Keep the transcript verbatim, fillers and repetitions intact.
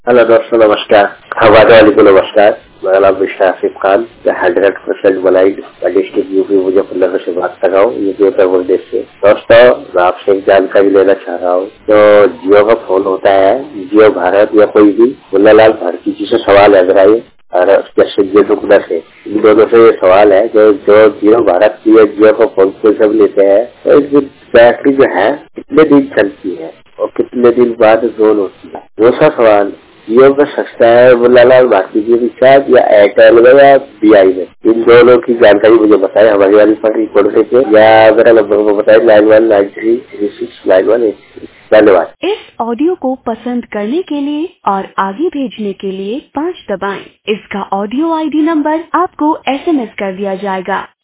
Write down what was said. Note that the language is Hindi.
हेलो दोस्तों, नमस्कार। हमारे वाले को नमस्कार। मेरा नाम मिस्टर आसिफ खान, मैं हंड्रेड परसेंट मलाइड डिस्ट्रिक्ट यूपी मुजफ्फरनगर से बात कर रहा हूँ, यूपी उत्तर प्रदेश से। दोस्तों, मैं आपसे एक जानकारी लेना चाह रहा हूँ। जो जियो का फोन होता है, जियो भारत या कोई भी, मुन्नालाल भारती जी से सवाल है मेरा ये, और संजय दुग्धा से, इन दोनों से ये सवाल है। जो जो जियो भारत की या जियो का फोन कोई सब लेते हैं तो इसकी बैटरी जो है कितने दिन चलती है और कितने दिन बाद जोन होती है। दूसरा सवाल, जियो में सस्ता है मुन्नालाल भारती जी रिचार्ज या एयरटेल में या बीआई में? इन दोनों की जानकारी मुझे बताएं हमारी वाली पार्टी कोड से, या मेरा नंबर को बताएं nine one nine three three six nine one eight three. धन्यवाद। इस ऑडियो को पसंद करने के लिए और आगे भेजने के लिए पाँच दबाएं। इसका ऑडियो आईडी नंबर आपको एसएमएस कर दिया जाएगा।